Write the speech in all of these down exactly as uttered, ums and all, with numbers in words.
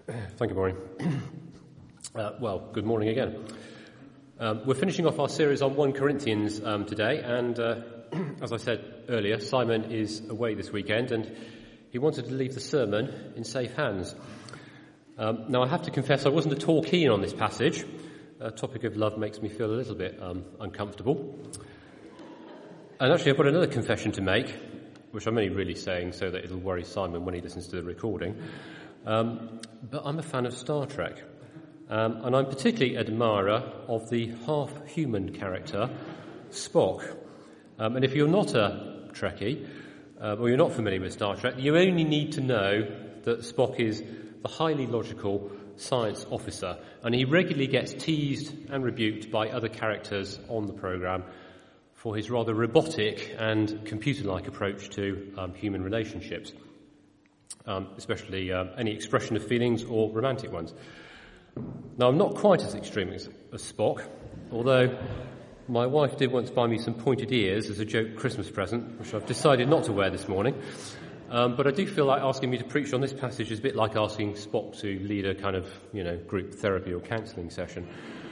Thank you, Maureen. uh, well, good morning again. Um, we're finishing off our series on First Corinthians um, today, and uh, as I said earlier, Simon is away this weekend, and he wanted to leave the sermon in safe hands. Um, now, I have to confess I wasn't at all keen on this passage. The topic of love makes me feel a little bit um, uncomfortable. And actually, I've got another confession to make, which I'm only really saying so that it'll worry Simon when he listens to the recording. Um, but I'm a fan of Star Trek, um, and I'm particularly admirer of the half-human character, Spock. Um, and if you're not a Trekkie, uh, or you're not familiar with Star Trek, you only need to know that Spock is the highly logical science officer, and he regularly gets teased and rebuked by other characters on the programme for his rather robotic and computer-like approach to um, human relationships. Um, especially uh, any expression of feelings or romantic ones. Now, I'm not quite as extreme as, as Spock, although my wife did once buy me some pointed ears as a joke Christmas present, which I've decided not to wear this morning. Um, but I do feel like asking me to preach on this passage is a bit like asking Spock to lead a kind of, you know, group therapy or counselling session.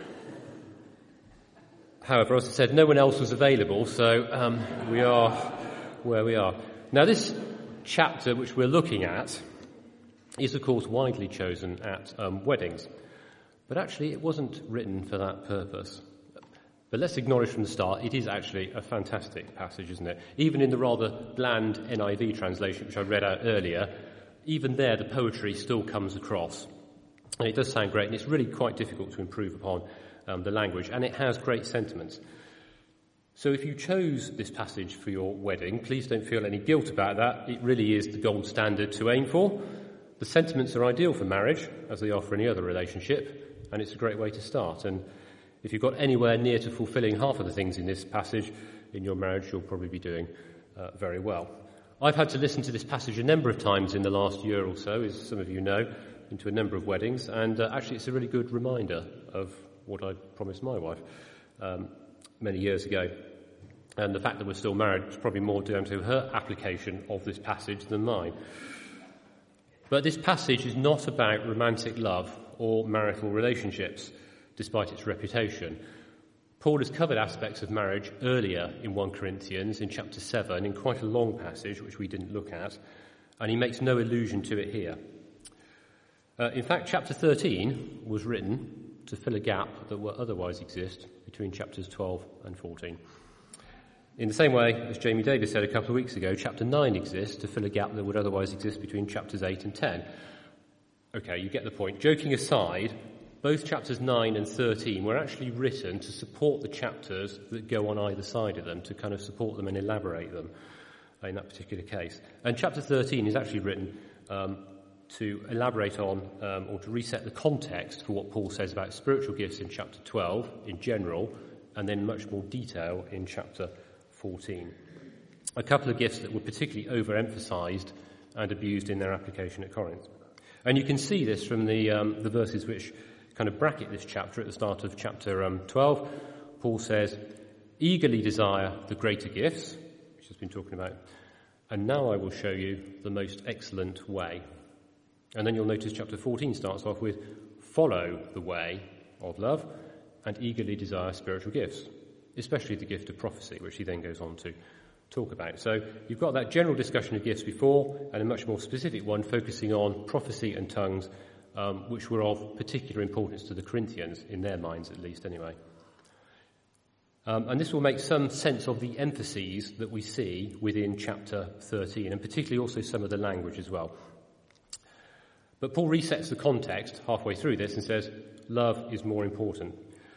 However, as I said, no one else was available, so um, we are where we are. Now, this chapter which we're looking at is, of course, widely chosen at um, weddings. But actually, it wasn't written for that purpose. But let's acknowledge from the start, it is actually a fantastic passage, isn't it? Even in the rather bland N I V translation, which I read out earlier, even there the poetry still comes across. And it does sound great, and it's really quite difficult to improve upon um, the language, and it has great sentiments. So if you chose this passage for your wedding, please don't feel any guilt about that. It really is the gold standard to aim for. The sentiments are ideal for marriage, as they are for any other relationship, and it's a great way to start. And if you've got anywhere near to fulfilling half of the things in this passage in your marriage, you'll probably be doing uh, very well. I've had to listen to this passage a number of times in the last year or so, as some of you know, into a number of weddings, and uh, actually it's a really good reminder of what I promised my wife um, many years ago. And the fact that we're still married is probably more down to her application of this passage than mine. But this passage is not about romantic love or marital relationships, despite its reputation. Paul has covered aspects of marriage earlier in First Corinthians, in chapter seven, in quite a long passage, which we didn't look at, and he makes no allusion to it here. Uh, in fact, chapter thirteen was written to fill a gap that will otherwise exist between chapters twelve and fourteen. In the same way, as Jamie Davis said a couple of weeks ago, chapter nine exists to fill a gap that would otherwise exist between chapters eight and ten. Okay, you get the point. Joking aside, both chapters nine and thirteen were actually written to support the chapters that go on either side of them, to kind of support them and elaborate them in that particular case. And chapter thirteen is actually written um, to elaborate on um, or to reset the context for what Paul says about spiritual gifts in chapter twelve in general, and then much more detail in chapter fourteen. A couple of gifts that were particularly overemphasized and abused in their application at Corinth. And you can see this from the um, the verses which kind of bracket this chapter at the start of chapter um, twelve. Paul says, "Eagerly desire the greater gifts," which has been talking about, "and now I will show you the most excellent way." And then you'll notice chapter fourteen starts off with, "Follow the way of love and eagerly desire spiritual gifts, especially the gift of prophecy," which he then goes on to talk about. So you've got that general discussion of gifts before, and a much more specific one focusing on prophecy and tongues, um, which were of particular importance to the Corinthians, in their minds at least anyway. Um, and this will make some sense of the emphases that we see within chapter thirteen, and particularly also some of the language as well. But Paul resets the context halfway through this and says, love is more important.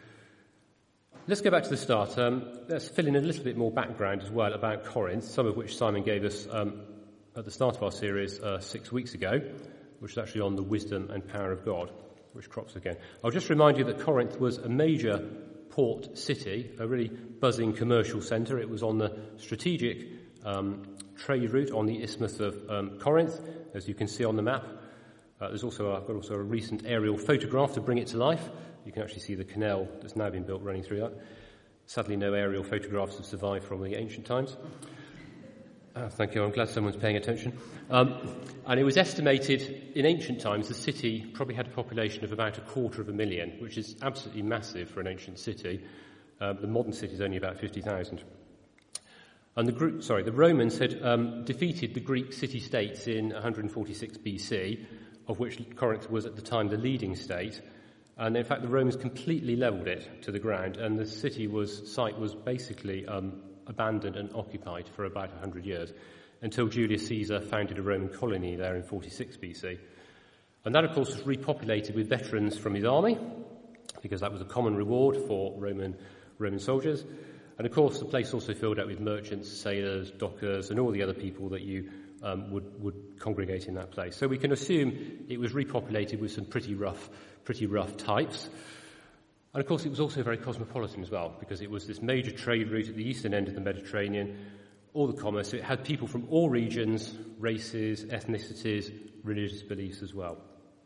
Let's go back to the start. Um, let's fill in a little bit more background as well about Corinth, some of which Simon gave us um, at the start of our series uh, six weeks ago, which is actually on the wisdom and power of God, which crops again. I'll just remind you that Corinth was a major port city, a really buzzing commercial centre. It was on the strategic um, trade route on the Isthmus of um, Corinth, as you can see on the map. Uh, there's also a, got also a recent aerial photograph to bring it to life. You can actually see the canal that's now been built running through that. Sadly, no aerial photographs have survived from the ancient times. Oh, thank you. I'm glad someone's paying attention. Um, and it was estimated in ancient times the city probably had a population of about a quarter of a million, which is absolutely massive for an ancient city. Uh, the modern city is only about fifty thousand. And the group, sorry, the Romans had um, defeated the Greek city-states in one forty-six B C, of which Corinth was at the time the leading state. And in fact, the Romans completely levelled it to the ground, and the city was site was basically um, abandoned and occupied for about one hundred years, until Julius Caesar founded a Roman colony there in forty-six B C. And that, of course, was repopulated with veterans from his army, because that was a common reward for Roman Roman soldiers. And, of course, the place also filled out with merchants, sailors, dockers, and all the other people that you um, would, would congregate in that place. So we can assume it was repopulated with some pretty rough, pretty rough types. And, of course, it was also very cosmopolitan as well, because it was this major trade route at the eastern end of the Mediterranean, all the commerce. So it had people from all regions, races, ethnicities, religious beliefs as well.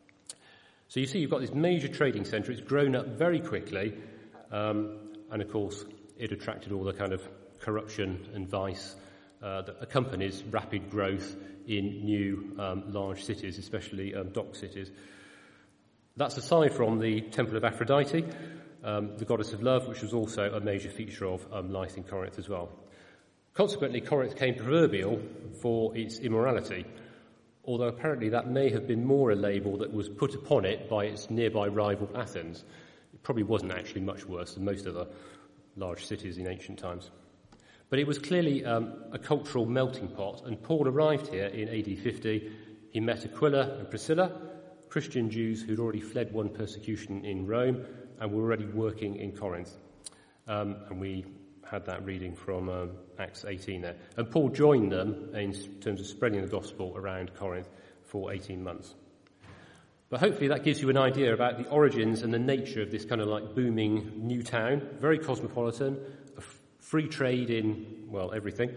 So you see you've got this major trading centre. It's grown up very quickly, um, and, of course, it attracted all the kind of corruption and vice uh, that accompanies rapid growth in new um, large cities, especially um, dock cities. That's aside from the Temple of Aphrodite, um, the goddess of love, which was also a major feature of um, life in Corinth as well. Consequently, Corinth came proverbial for its immorality, although apparently that may have been more a label that was put upon it by its nearby rival Athens. It probably wasn't actually much worse than most other large cities in ancient times. But it was clearly um, a cultural melting pot, and Paul arrived here in A D fifty. He met Aquila and Priscilla, Christian Jews who'd already fled one persecution in Rome and were already working in Corinth. Um, and we had that reading from um, Acts eighteen there. And Paul joined them in terms of spreading the gospel around Corinth for eighteen months. But hopefully that gives you an idea about the origins and the nature of this kind of like booming new town, very cosmopolitan, a f- free trade in, well, everything,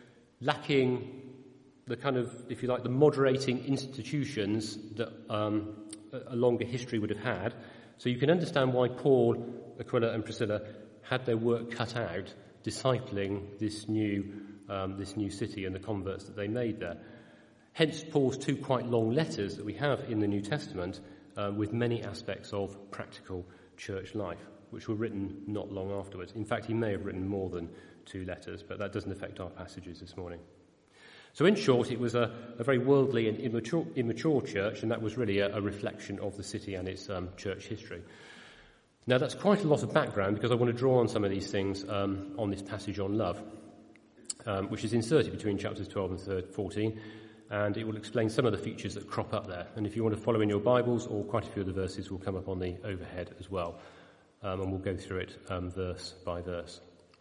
lacking the kind of, if you like, the moderating institutions that um, a longer history would have had. So you can understand why Paul, Aquila and Priscilla had their work cut out discipling this new, um, this new city and the converts that they made there. Hence Paul's two quite long letters that we have in the New Testament uh, with many aspects of practical church life, which were written not long afterwards. In fact, he may have written more than two letters, but that doesn't affect our passages this morning. So in short, it was a, a very worldly and immature, immature church, and that was really a, a reflection of the city and its um, church history. Now, that's quite a lot of background, because I want to draw on some of these things um, on this passage on love, um, which is inserted between chapters twelve and fourteen. And it will explain some of the features that crop up there. And if you want to follow in your Bibles, or quite a few of the verses will come up on the overhead as well. Um, and we'll go through it um, verse by verse.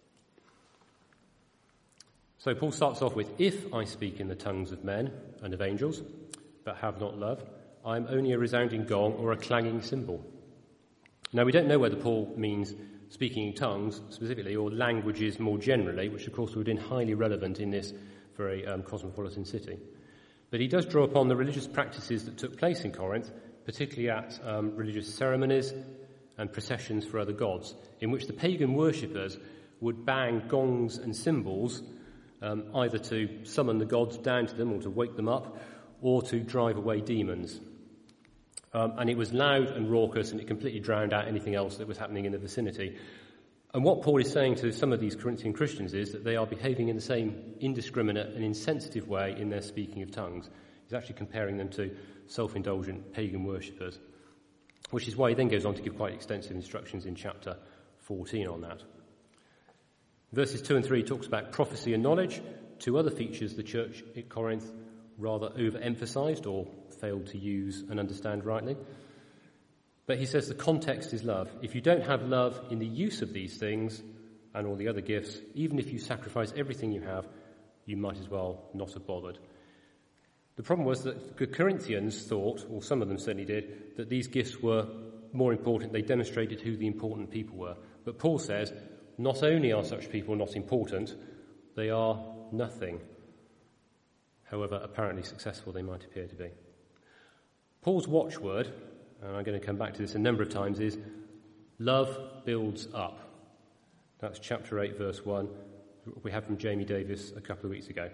So Paul starts off with, "If I speak in the tongues of men and of angels, but have not love, I am only a resounding gong or a clanging cymbal." Now, we don't know whether Paul means speaking in tongues specifically, or languages more generally, which of course would have been highly relevant in this very um, cosmopolitan city. But he does draw upon the religious practices that took place in Corinth, particularly at um, religious ceremonies and processions for other gods, in which the pagan worshippers would bang gongs and cymbals, um, either to summon the gods down to them or to wake them up, or to drive away demons. Um, and it was loud and raucous, and it completely drowned out anything else that was happening in the vicinity. And what Paul is saying to some of these Corinthian Christians is that they are behaving in the same indiscriminate and insensitive way in their speaking of tongues. He's actually comparing them to self-indulgent pagan worshippers, which is why he then goes on to give quite extensive instructions in chapter fourteen on that. Verses two and three talks about prophecy and knowledge, two other features the church at Corinth rather overemphasized or failed to use and understand rightly. But he says the context is love. If you don't have love in the use of these things and all the other gifts, even if you sacrifice everything you have, you might as well not have bothered. The problem was that the Corinthians thought, or some of them certainly did, that these gifts were more important. They demonstrated who the important people were. But Paul says, not only are such people not important, they are nothing, however apparently successful they might appear to be. Paul's watchword, and I'm going to come back to this a number of times, is love builds up. That's chapter eight, verse one. We had from Jamie Davis a couple of weeks ago.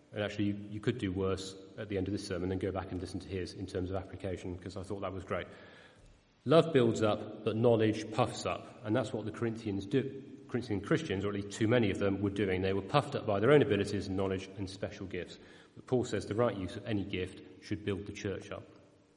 And actually, you, you could do worse at the end of this sermon and go back and listen to his in terms of application, because I thought that was great. Love builds up, but knowledge puffs up. And that's what the Corinthians do. Corinthian Christians, or at least too many of them, were doing. They were puffed up by their own abilities and knowledge and special gifts. But Paul says the right use of any gift should build the church up.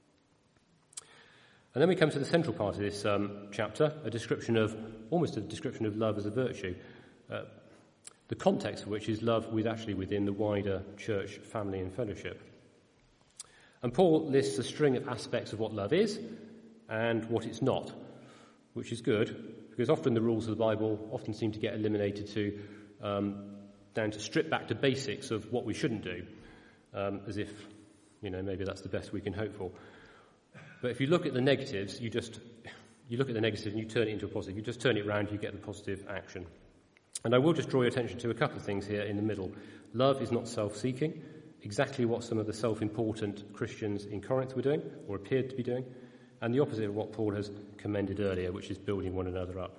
And then we come to the central part of this um, chapter, a description of, almost a description of love as a virtue. Uh, the context of which is love with actually within the wider church family and fellowship. And Paul lists a string of aspects of what love is and what it's not, which is good, because often the rules of the Bible often seem to get eliminated to um, down to strip back to basics of what we shouldn't do, um, as if, you know, maybe that's the best we can hope for. But if you look at the negatives, you just you look at the negative and you turn it into a positive. You just turn it round, you get the positive action. And I will just draw your attention to a couple of things here in the middle. Love is not self-seeking, exactly what some of the self-important Christians in Corinth were doing, or appeared to be doing, and the opposite of what Paul has commended earlier, which is building one another up.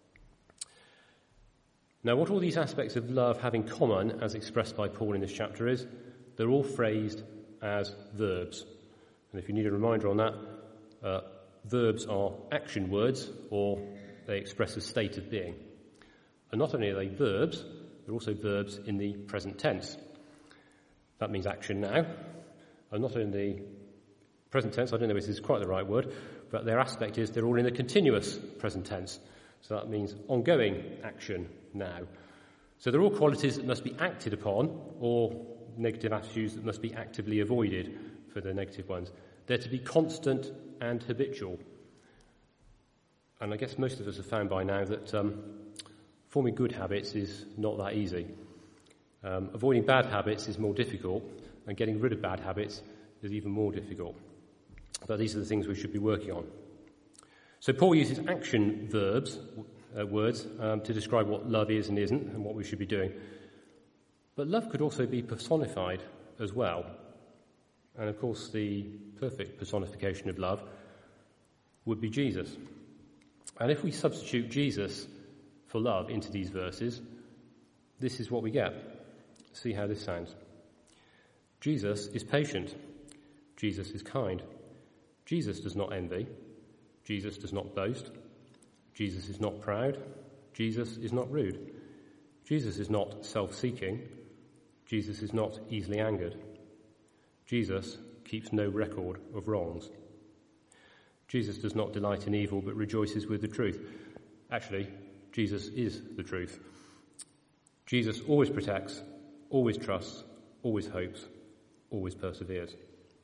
Now, what all these aspects of love have in common, as expressed by Paul in this chapter, is they're all phrased as verbs. And if you need a reminder on that, uh, verbs are action words, or they express a state of being. And not only are they verbs, they're also verbs in the present tense. That means action now. And not only present tense, I don't know if this is quite the right word, but their aspect is they're all in the continuous present tense. So that means ongoing action now. So they're all qualities that must be acted upon, or negative attitudes that must be actively avoided for the negative ones. They're to be constant and habitual. And I guess most of us have found by now that um, forming good habits is not that easy. Um, avoiding bad habits is more difficult, and getting rid of bad habits is even more difficult. But these are the things we should be working on. So Paul uses action verbs, uh, words, um, to describe what love is and isn't, and what we should be doing. But love could also be personified as well. And of course, the perfect personification of love would be Jesus. And if we substitute Jesus for love into these verses, this is what we get. See how this sounds. Jesus is patient. Jesus is kind. Jesus does not envy. Jesus does not boast. Jesus is not proud. Jesus is not rude. Jesus is not self-seeking. Jesus is not easily angered. Jesus keeps no record of wrongs. Jesus does not delight in evil, but rejoices with the truth. Actually, Jesus is the truth. Jesus always protects, always trusts, always hopes, always perseveres.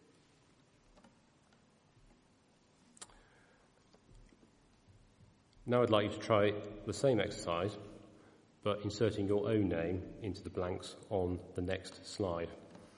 Now I'd like you to try the same exercise, but inserting your own name into the blanks on the next slide.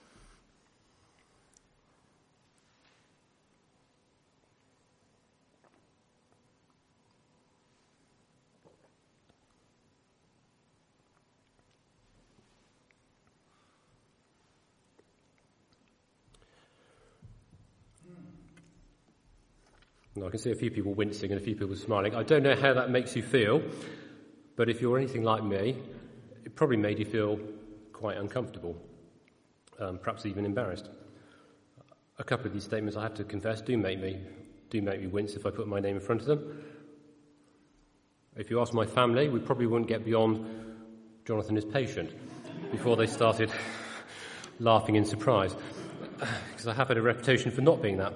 Now, I can see a few people wincing and a few people smiling. I don't know how that makes you feel, but if you're anything like me, it probably made you feel quite uncomfortable, um, perhaps even embarrassed. A couple of these statements, I have to confess, do make me do make me wince if I put my name in front of them. If you ask my family, we probably wouldn't get beyond Jonathan is patient before they started laughing in surprise, because I have had a reputation for not being that.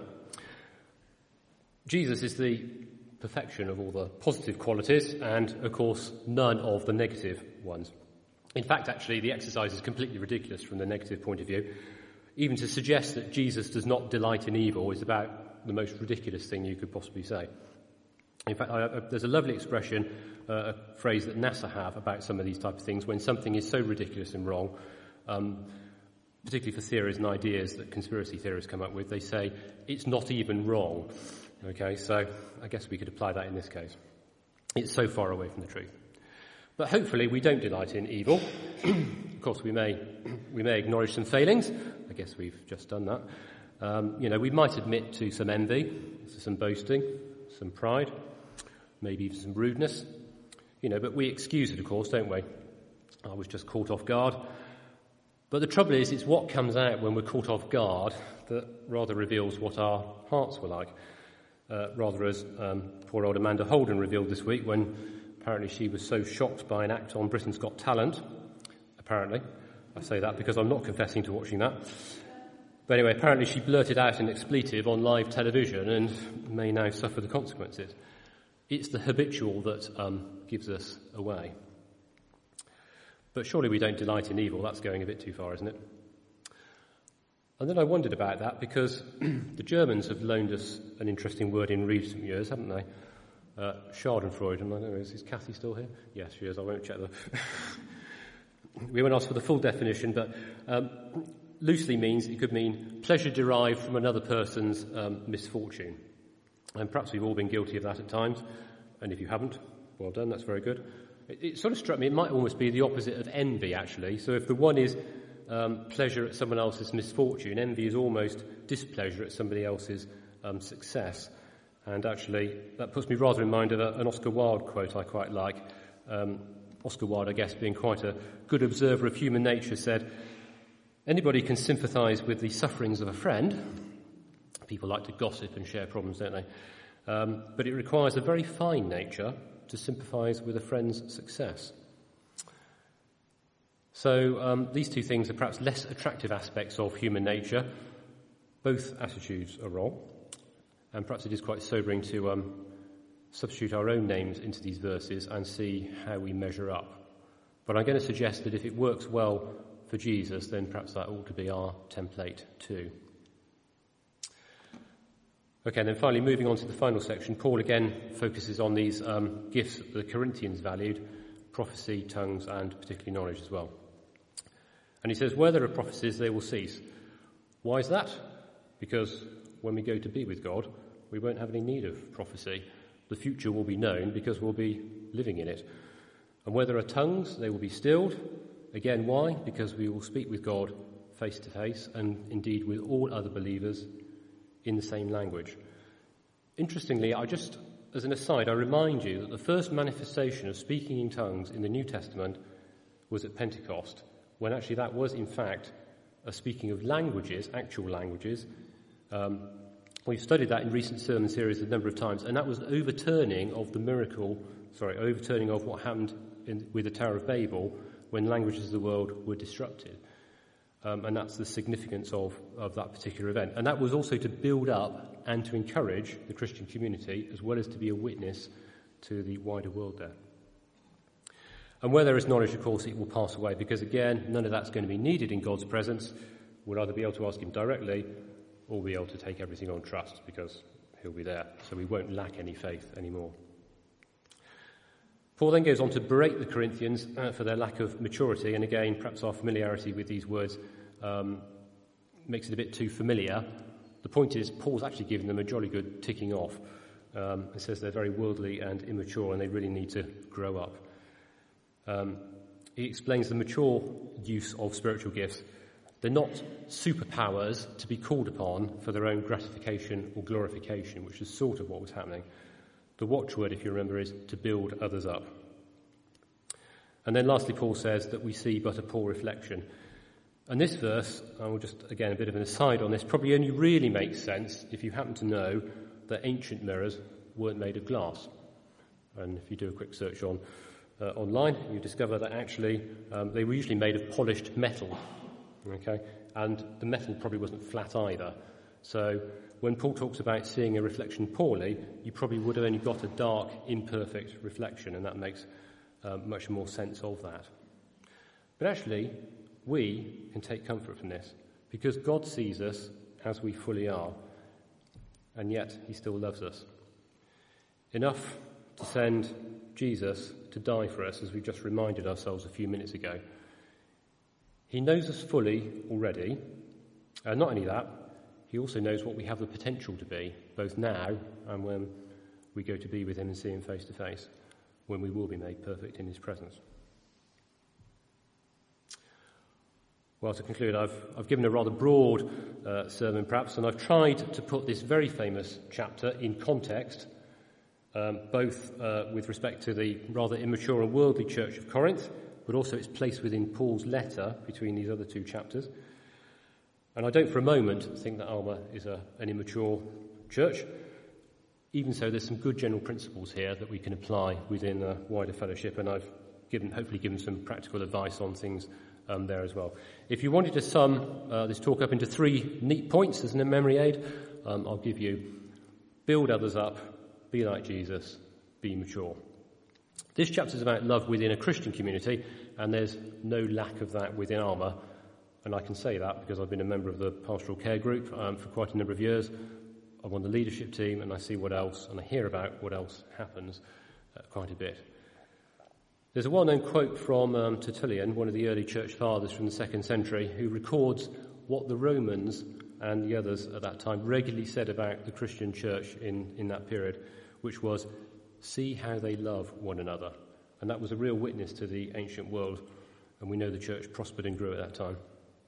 Jesus is the perfection of all the positive qualities and, of course, none of the negative ones. In fact, actually, the exercise is completely ridiculous from the negative point of view. Even to suggest that Jesus does not delight in evil is about the most ridiculous thing you could possibly say. In fact, I, I, there's a lovely expression, uh, a phrase that NASA have about some of these type of things. When something is so ridiculous and wrong, um, particularly for theories and ideas that conspiracy theorists come up with, they say, it's not even wrong. Okay, so I guess we could apply that in this case. It's so far away from the truth. But hopefully we don't delight in evil. Of course, we may we may acknowledge some failings. I guess we've just done that. Um, you know, we might admit to some envy, some boasting, some pride, maybe even some rudeness. You know, but we excuse it, of course, don't we? I was just caught off guard. But the trouble is, it's what comes out when we're caught off guard that rather reveals what our hearts were like. Uh, rather as um, poor old Amanda Holden revealed this week when apparently she was so shocked by an act on Britain's Got Talent. Apparently. I say that because I'm not confessing to watching that. But anyway, apparently she blurted out an expletive on live television and may now suffer the consequences. It's the habitual that um, gives us away. But surely we don't delight in evil. That's going a bit too far, isn't it? And then I wondered about that because the Germans have loaned us an interesting word in recent years, haven't they? Uh, Schadenfreude. And I don't know, is, is Kathy still here? Yes, she is. I won't check that. We won't ask for the full definition, but um, loosely means, it could mean pleasure derived from another person's um, misfortune. And perhaps we've all been guilty of that at times. And if you haven't, well done, that's very good. It, it sort of struck me, it might almost be the opposite of envy, actually. So if the one is um, pleasure at someone else's misfortune, envy is almost displeasure at somebody else's um, success. And actually, that puts me rather in mind of a, an Oscar Wilde quote I quite like. Um, Oscar Wilde, I guess, being quite a good observer of human nature, said, anybody can sympathise with the sufferings of a friend. People like to gossip and share problems, don't they? Um, but it requires a very fine nature to sympathise with a friend's success. So um, these two things are perhaps less attractive aspects of human nature. Both attitudes are wrong. And perhaps it is quite sobering to um, substitute our own names into these verses and see how we measure up. But I'm going to suggest that if it works well for Jesus, then perhaps that ought to be our template too. Okay, and then finally, moving on to the final section, Paul again focuses on these um, gifts that the Corinthians valued, prophecy, tongues, and particularly knowledge as well. And he says, where there are prophecies, they will cease. Why is that? Because when we go to be with God, we won't have any need of prophecy. The future will be known because we'll be living in it. And where there are tongues, they will be stilled. Again, why? Because we will speak with God face to face and indeed with all other believers in the same language. Interestingly, I just, as an aside, I remind you that the first manifestation of speaking in tongues in the New Testament was at Pentecost, when actually that was, in fact, a speaking of languages, actual languages. Um, we've studied that in recent sermon series a number of times, and that was an overturning of the miracle, sorry, overturning of what happened in, with the Tower of Babel when languages of the world were disrupted. Um, and that's the significance of, of that particular event. And that was also to build up and to encourage the Christian community, as well as to be a witness to the wider world there. And where there is knowledge, of course, it will pass away, because again, none of that's going to be needed in God's presence. We'll either be able to ask him directly, or be able to take everything on trust, because he'll be there. So we won't lack any faith anymore. Paul then goes on to berate the Corinthians uh, for their lack of maturity, and again, perhaps our familiarity with these words um, makes it a bit too familiar. The point is, Paul's actually giving them a jolly good ticking off. Um, it says they're very worldly and immature, and they really need to grow up. Um, he explains the mature use of spiritual gifts. They're not superpowers to be called upon for their own gratification or glorification, which is sort of what was happening. The watchword, if you remember, is to build others up. And then lastly, Paul says that we see but a poor reflection. And this verse, I will just, again, a bit of an aside on this, probably only really makes sense if you happen to know that ancient mirrors weren't made of glass. And if you do a quick search on uh, online, you discover that actually um, they were usually made of polished metal. Okay, and the metal probably wasn't flat either. So when Paul talks about seeing a reflection poorly, you probably would have only got a dark, imperfect reflection, and that makes uh, much more sense of that. But actually, we can take comfort from this, because God sees us as we fully are, and yet he still loves us. Enough to send Jesus to die for us, as we just reminded ourselves a few minutes ago. He knows us fully already, and not only that, he also knows what we have the potential to be, both now and when we go to be with him and see him face to face, when we will be made perfect in his presence. Well, to conclude, I've, I've given a rather broad uh, sermon perhaps, and I've tried to put this very famous chapter in context, um, both uh, with respect to the rather immature and worldly church of Corinth, but also its place within Paul's letter between these other two chapters. And I don't for a moment think that Alma is a, an immature church. Even so, there's some good general principles here that we can apply within a wider fellowship, and I've given, hopefully given some practical advice on things um, there as well. If you wanted to sum uh, this talk up into three neat points as a memory aid, um, I'll give you: build others up, be like Jesus, be mature. This chapter is about love within a Christian community, and there's no lack of that within Alma. And I can say that because I've been a member of the pastoral care group um, for quite a number of years. I'm on the leadership team, and I see what else, and I hear about what else happens uh, quite a bit. There's a well-known quote from um, Tertullian, one of the early church fathers from the second century, who records what the Romans and the others at that time regularly said about the Christian church in, in that period, which was, "See how they love one another." And that was a real witness to the ancient world, and we know the church prospered and grew at that time.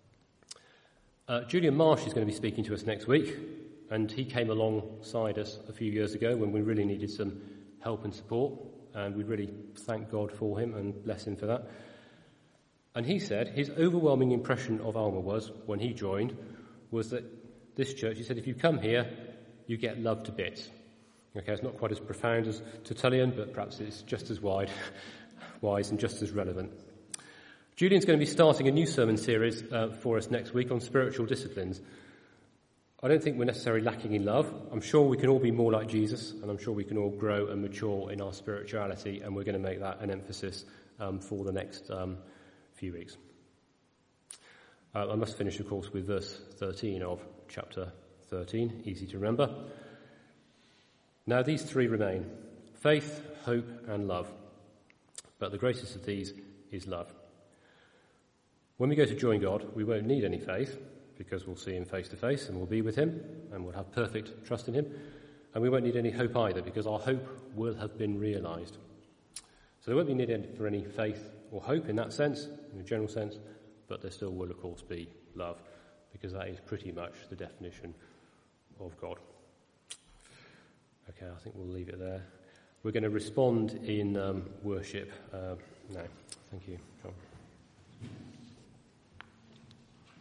Uh, Julian Marsh is going to be speaking to us next week, and he came alongside us a few years ago when we really needed some help and support, and we really thank God for him and bless him for that. And he said his overwhelming impression of Alma was, when he joined, was that this church, he said, if you come here, you get loved to bits. Okay, it's not quite as profound as Tertullian, but perhaps it's just as wide, wise and just as relevant. Julian's going to be starting a new sermon series uh, for us next week on spiritual disciplines. I don't think we're necessarily lacking in love. I'm sure we can all be more like Jesus, and I'm sure we can all grow and mature in our spirituality, and we're going to make that an emphasis um, for the next um, few weeks. Uh, I must finish, of course, with verse thirteen of chapter thirteen, easy to remember. Now these three remain: faith, hope, and love. But the greatest of these is love. When we go to join God, we won't need any faith, because we'll see him face to face and we'll be with him and we'll have perfect trust in him. And we won't need any hope either, because our hope will have been realised. So there won't be needed for any faith or hope in that sense, in a general sense, but there still will, of course, be love, because that is pretty much the definition of God. Okay, I think we'll leave it there. We're going to respond in um, worship uh, now. Thank you, John.